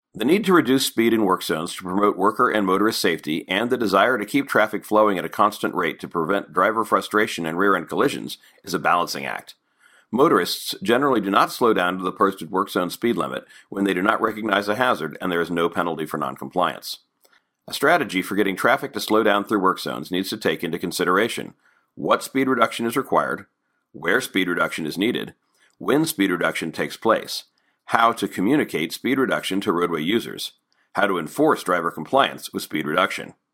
The need to reduce speed in work zones to promote worker and motorist safety and the desire to keep traffic flowing at a constant rate to prevent driver frustration and rear-end collisions is a balancing act. Motorists generally do not slow down to the posted work zone speed limit when they do not recognize a hazard and there is no penalty for noncompliance. A strategy for getting traffic to slow down through work zones needs to take into consideration what speed reduction is required, where speed reduction is needed, when speed reduction takes place, how to communicate speed reduction to roadway users, how to enforce driver compliance with speed reduction.